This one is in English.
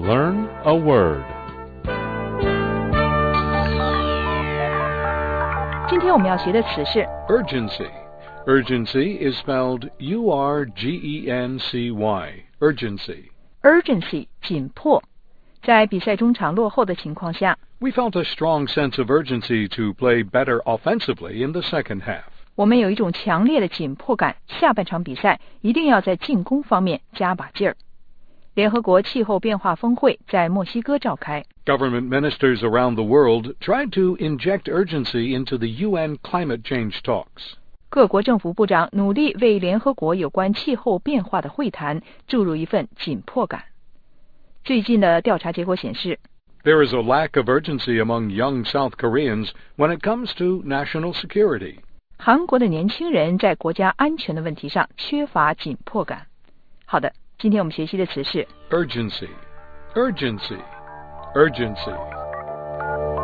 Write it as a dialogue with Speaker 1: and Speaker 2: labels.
Speaker 1: Learn a word.
Speaker 2: 今天我们要学的词是
Speaker 1: Urgency. Urgency is spelled U-R-G-E-N-C-Y. Urgency.
Speaker 2: urgency 紧迫。在比赛中场落后的情况下，
Speaker 1: We felt a strong sense of urgency to play better offensively in the second half.
Speaker 2: 我们有一种强烈的紧迫感，下半场比赛一定要在进攻方面加把劲儿。联合国气候变化峰会在墨西哥召开。
Speaker 1: Government ministers around the world tried to inject urgency into the UN climate change talks.
Speaker 2: 各国政府部长努力为联合国有关气候变化的会谈注入一份紧迫感。最近的调查结果显示，
Speaker 1: There is a lack of urgency among young South Koreans when it comes to national security.
Speaker 2: 韩国的年轻人在国家安全的问题上缺乏紧迫感。好的，今天我们学习的词是
Speaker 1: Urgency. Urgency. Urgency.